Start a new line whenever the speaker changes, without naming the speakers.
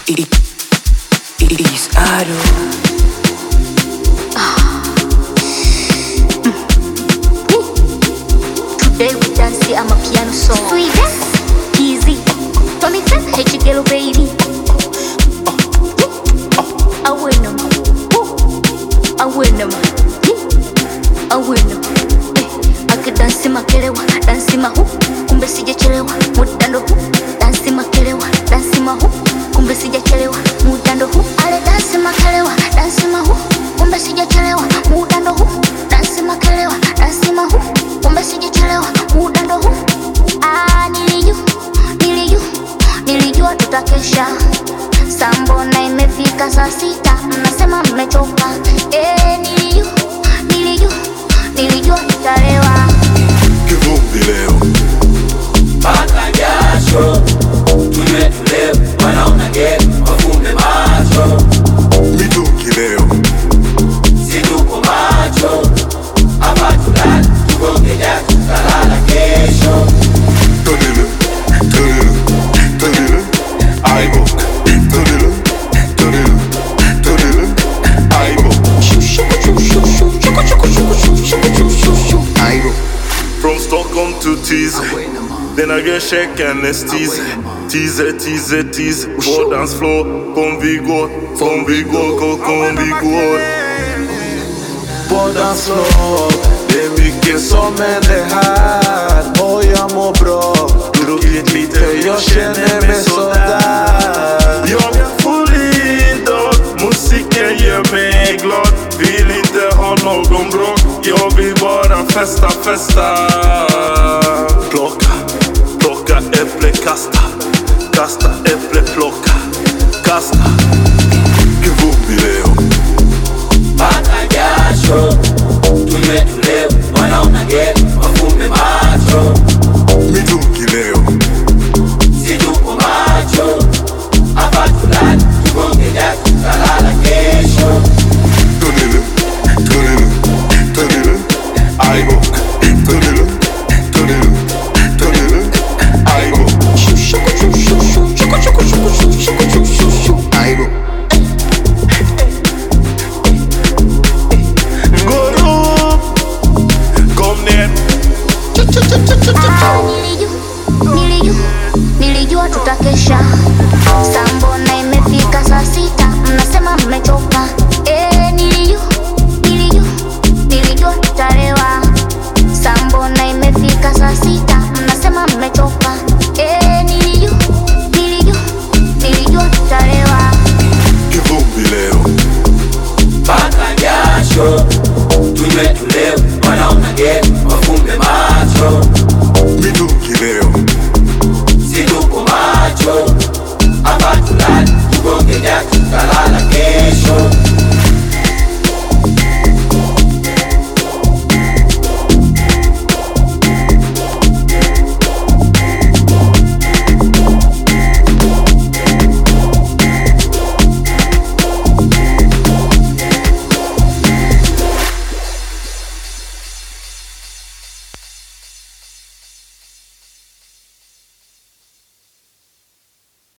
It's Aro.
Today we dance I'm a piano song. Sweetest, easy. Tommy said, hey, Chigelo baby. I win them. I win them. I win them. Dance makelewa, dance mahu, kumbe sijachelewa, muda ndo huu. Dance makelewa, dance mahu, kumbe sijachelewa, muda ndo huu. Ale dance makelewa, dance mahu, kumbe sijachelewa, muda ndo huu. Dance makelewa, dance mahu, kumbe sijachelewa, muda ndo huu. Nilijua tutakesha. Sambona imefika saa 6, mnasema mmechoka. Nilijua tutalewa.
Kivumbi leo
paka jasho, tunywe tulewe, wanaona geti wafumbe macho.
mitungi leo
Si tuko macho, hapa tulala, tugonge jasho, tutalala kesho.
Tonile, tonile, tonile, aibo. Tonile, tonile, tonile, aibo. Aibo. From Stockholm to Tease, then I get shake and it's tease. Tease. På dance floor, kom vi går, kom vi går.
På dansfloor, det är mycket som händer här. Och jag mår bra, druckit lite, jag känner mig sådär.
Jag får idrott, musiken gör mig glad. Vill inte ha någon bråk, jag vill bara festa. Plocka äpple, kasta äpple, plocka, kasta. Kivumbi leo
Paka jasho, tunywe tulewe, wanaona geti wafumbe macho.
mitungi leo
Si tuko macho, hapa tulala, tugonge jasho, tutalala kesho.
Tonile, aibo. Tonile, aibo. Aibo. Goro, kom ner.
Nilijua tutakesha. Sambona imefika saa 6, mnasema mmechoka. Nilijua tutalewa. Sambona imefika saa 6, mnasema mmechoka. Nilijua tutalewa.
Kivumbi leo
Paka jasho, tunywe tulewe.